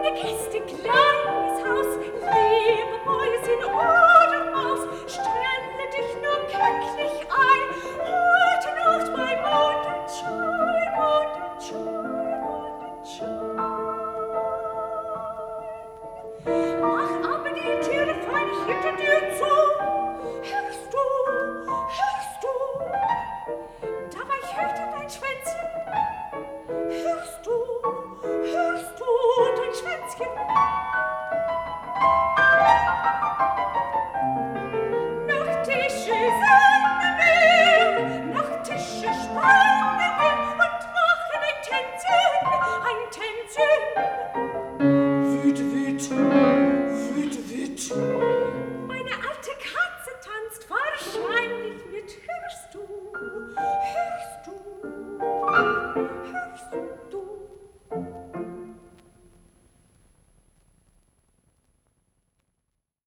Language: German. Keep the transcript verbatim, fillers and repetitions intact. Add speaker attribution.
Speaker 1: Gäste, kleines Haus, liebe Mäusin oder Maus, stelle dich nur glücklich ein, heute Nacht bei Mondenschein, Mondenschein, Mondenschein. Mach aber die Türe fein hinter dir zu, hörst du, hörst du, dabei hörte dein Schwänzchen, hörst du, hörst du dein Schwänzchen? Nach Tische singen wir, nach Tische spannen wir und machen ein Tänzchen, ein Tänzchen.